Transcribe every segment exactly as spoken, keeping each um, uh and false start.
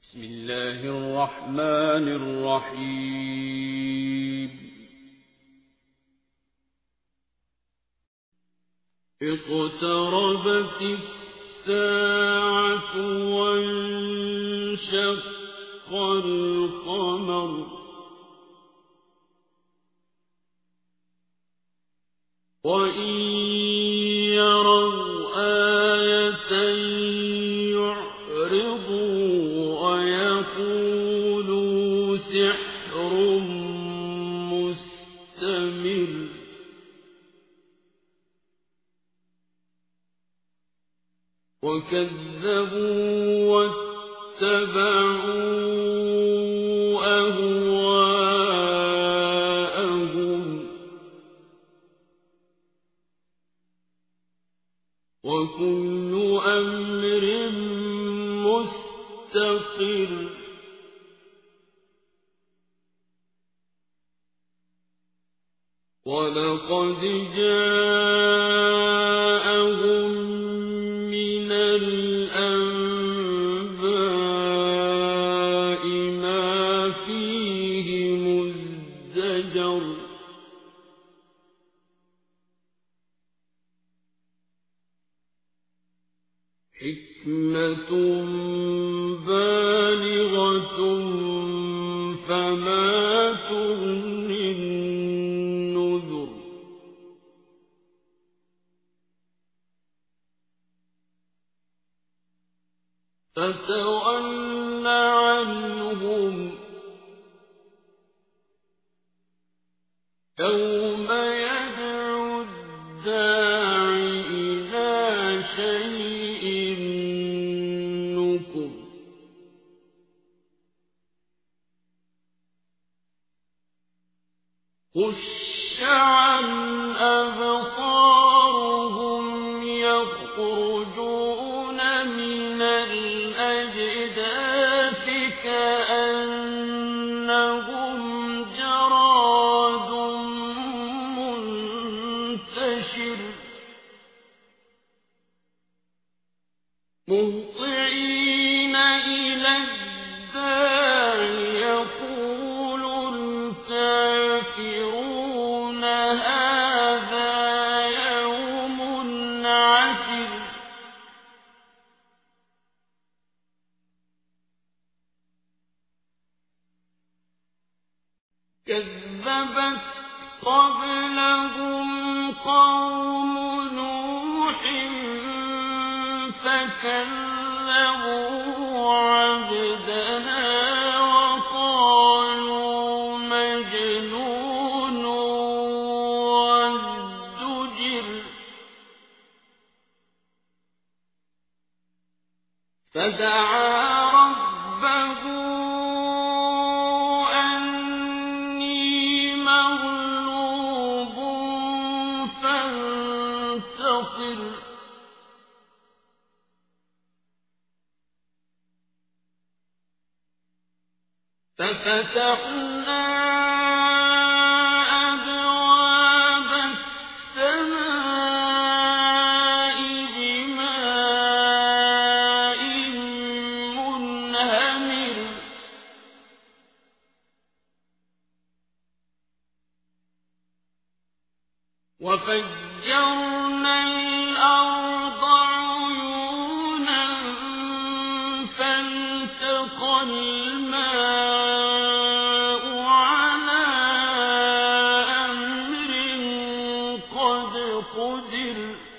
بسم الله الرحمن الرحيم اقتربت الساعة وانشق القمر وإن يروا آية يعرضوا ويقولوا سحر مستمر وكذبوا واتبعوا أهواءهم وكل أمر مستقر ولقد جاءهم من الأنباء ما فيه مزدجر حكمة بالغة فما تغني النذر فتول عنهم يوم يدعو الداع إلى شيء نكر خش عن أبصارهم يخرجون من الأجداث كأنهم جراد منتشر مهطعين إلى الداع يقول الكافرون هذا يوم عسر كذبت قبلهم قوم نوح فكذبوا عبدنا وقالوا مجنون وازدجر فدعا ربه أني مغلوب فانتصر ففتحنا أبواب السماء بماء منهمر وفجرنا الأرض عيونا فالتقى الماء على أمر قد قدر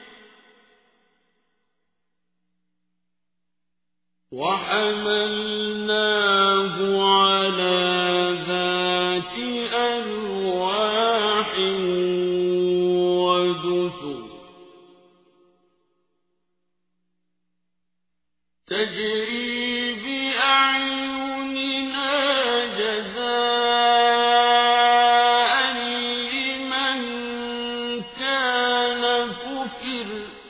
وحملناه على ذات ألواح ودسر تجري بأعيننا جزاء لمن كان كفر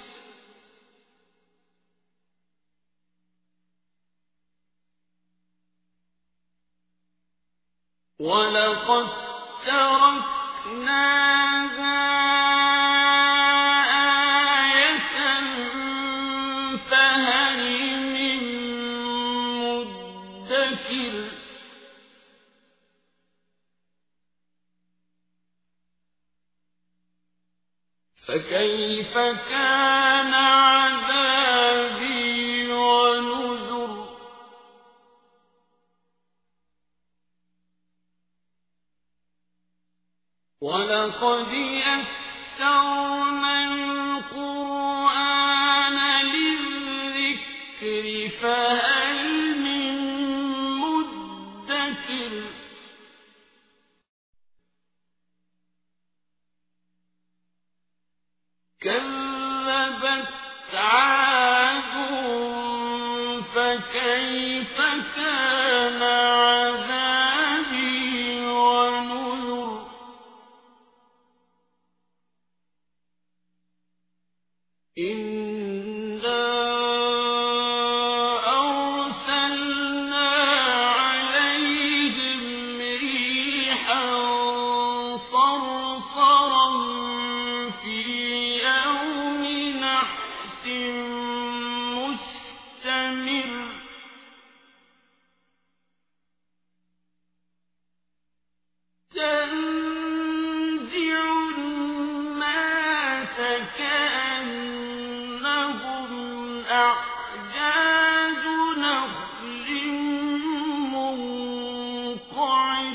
ولقد تركناها آية فهل من مدكر فكيف كان عذابي ونذر ولقد يسرنا القرآن للذكر فهل من مدكر كذبت عاد فكيف كان عذابي ونذر إنا أرسلنا عليهم ريحا صرصرا في يوم نحس مستمر تنزع الناس كأنهم أعجاز نخل منقعر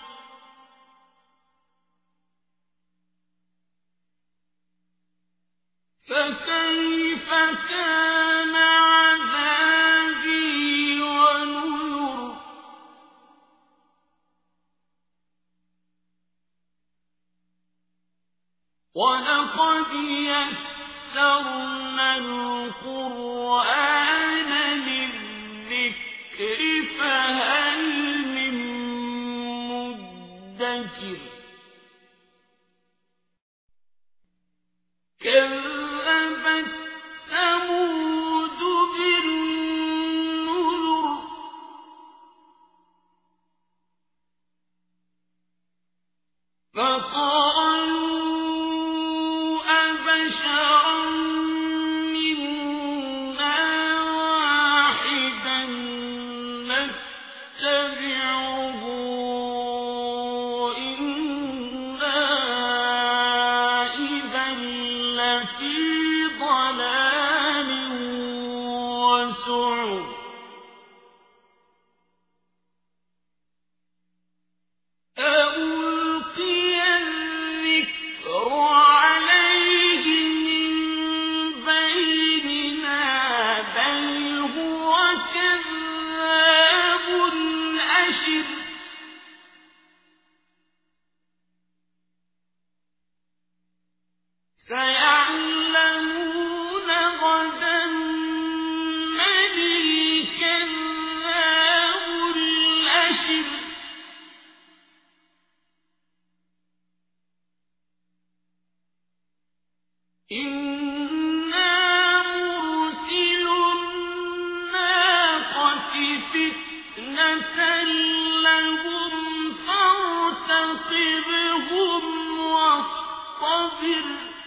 فكيف كان عذابي ونذر ولقد يسرنا القرآن للذكر فهل من مدكر كذبت ثمود بالنذر فقالوا أبشرا منا واحدا نتبعه إنا إذا لفي ضلال وسعر أُلْقِيَ الذِّكْرُ عَلَيْهِ مِن بَيْنِنَا بَلْ هُوَ كَذَّابٌ أَشِرٌ سَيَعْلَمُونَ غَدًا مَّنِ الْكَذَّابُ الْأَشِرُ إِنَّا مُرْسِلُو النَّاقَةِ فِتْنَةً لَّهُمْ فَارْتَقِبْهُمْ وَاصْطَبِرْ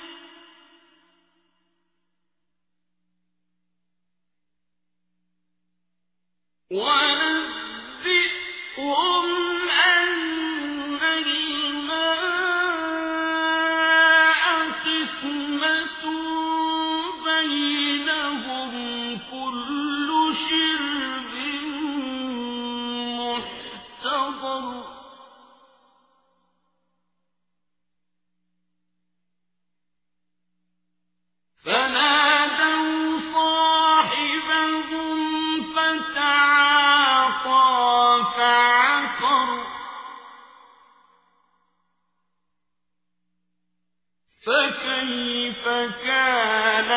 وَنَبِّئْهُمْ أَنَّ الْمَاءَ قِسْمَةٌ بَيْنَهُمْ كُلُّ شِرْبٍ مُّحْتَضَرٌ فَنَادَوْا صَاحِبَهُمْ فَتَعَاطَىٰ فَعَقَرَ فَكَيْفَ كَانَ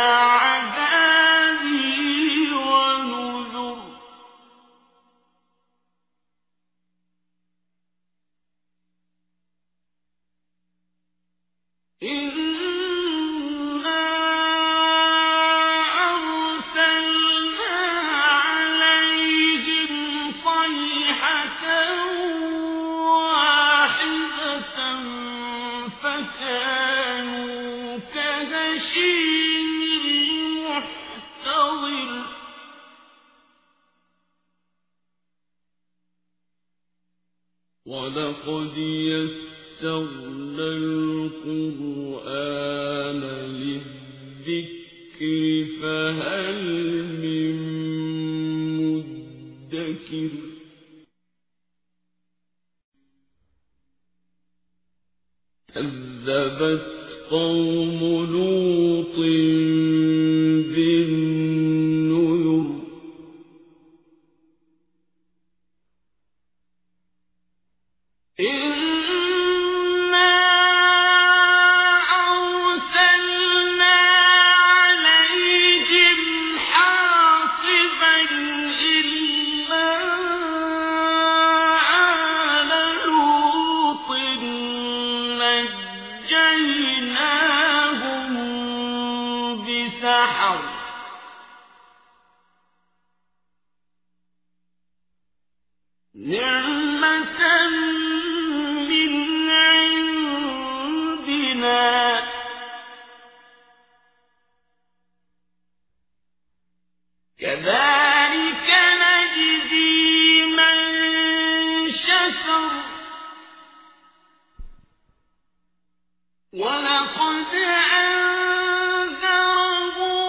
عَذَابِي وَنُذُرِ وَلَقَدْ يَسَّرْنَا الْقُرْآنَ لِلذِّكْرِ فَهَلْ مِن مُّدَّكِرٍ كَذَّبَتْ قَوْمُ لُوطٍ بِالنُّذُرِ إِنَّا أَرْسَلْنَا عَلَيْهِمْ حَاصِبًا إِلَّا آلَ لُوطٍ نَجَّيْنَاهُم بِسَحَرٍ نِعْمَةً مِّنْ عِندِنَا ۚ كَذَٰلِكَ نَجْزِي مَن شَكَرَ وَلَقَدْ أَنذَرَهُم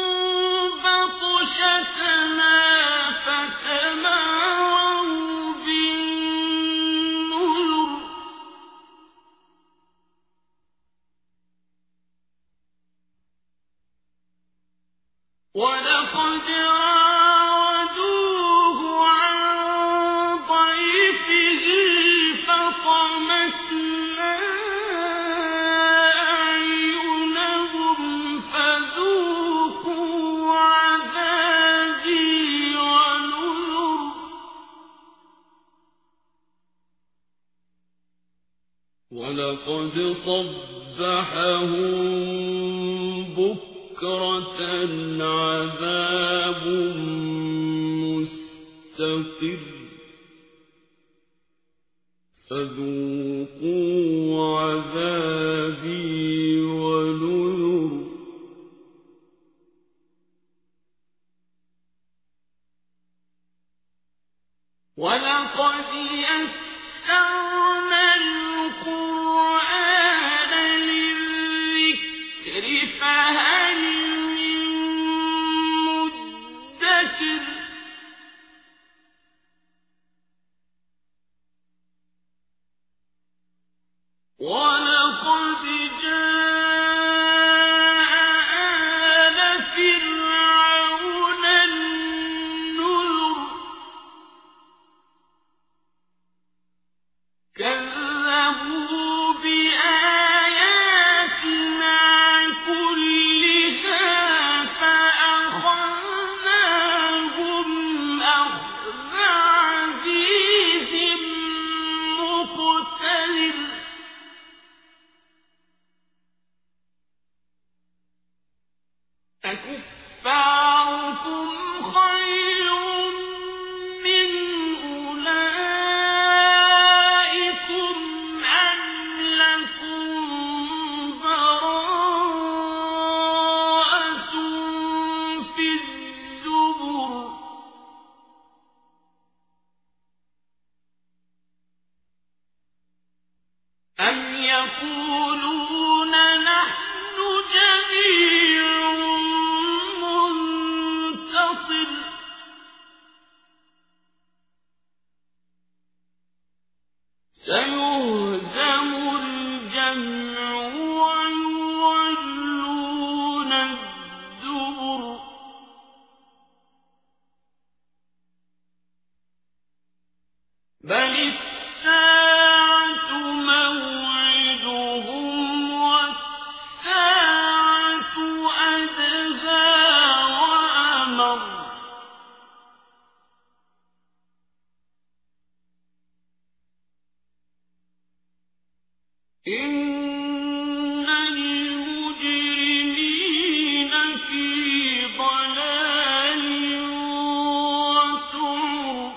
بَطْشَتَنَا فَتَمَارَوْا بِالنُّذُرِ وَلَقَدْ رَاوَدُوهُ عَن ضَيْفِهِ فَطَمَسْنَا أَعْيُنَهُمْ فَذُوقُوا عَذَابِي وَنُذُرِ وَلَقَدْ صَبَّحَهُم بُكْرَةً عَذَابٌ مُّسْتَقِرٌّ فَذُوقُوا عَذَابِي وَنُذُرِ وَلَقَدْ يَسَّرْنَا الْقُرْآنَ لِلذِّكْرِ فَهَلْ مِن مُّدَّكِرٍ وَلَقَدْ جَاءَ آلَ فِرْعَوْنَ النُّذُرُ كَذَّبُوا بِآيَاتِنَا كُلِّهَا فَأَخَذْنَاهُمْ أَخْذَ عَزِيزٍ مُّقْتَدِرٍ أَكُفَّارُكُمْ خَيْرٌ مِّنْ أُولَٰئِكُمْ أَمْ لَكُم بَرَاءَةٌ فِي الزُّبُرِ أَمْ يَقُولُونَ نَحْنُ جَمِيعٌ مُّنتَصِرٌ سَيُهْزَمُ الْجَمْعُ وَيُوَلُّونَ الدُّبُرَ بَلِ السَّاعَةُ مَوْعِدُهُمْ وَالسَّاعَةُ أَدْهَىٰ وَأَمَرُّ إِنَّ الْمُجْرِمِينَ فِي ضَلَالٍ وَسُعُرٍ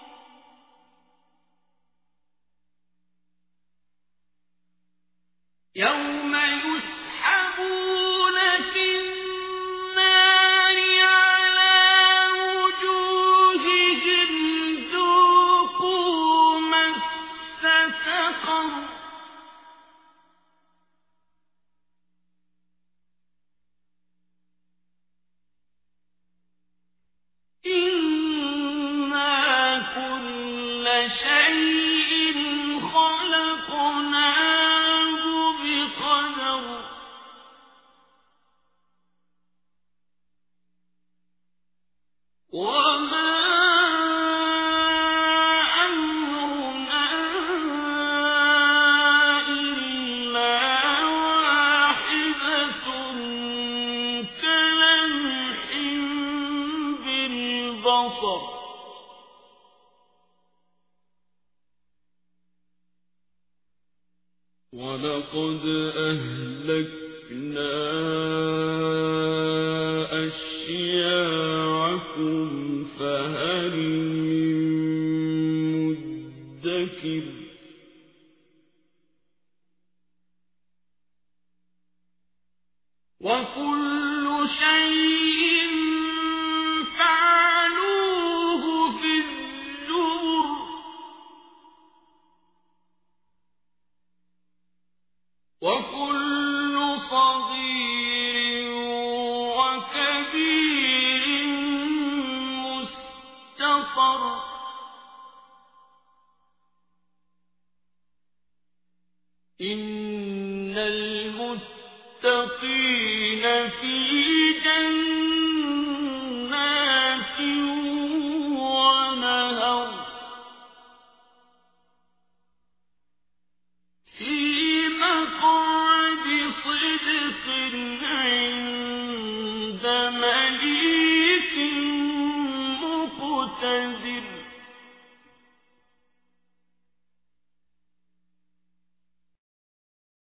يَوْمَ يُسْحَبُونَ فِي النَّارِ عَلَىٰ وُجُوهِهِمْ ذُوقُوا مَسَّ شيء خلقناه بقدر وما أمرنا إلا واحدة كلمح بالبصر ولقد أهلكنا أشياعكم فهل من مدكر وكل شيء فعلوه في الزبر وكل صغير وكبير مستطر إن المتقين في جنات ونهر في مقعد صدق عند مليك مقتدر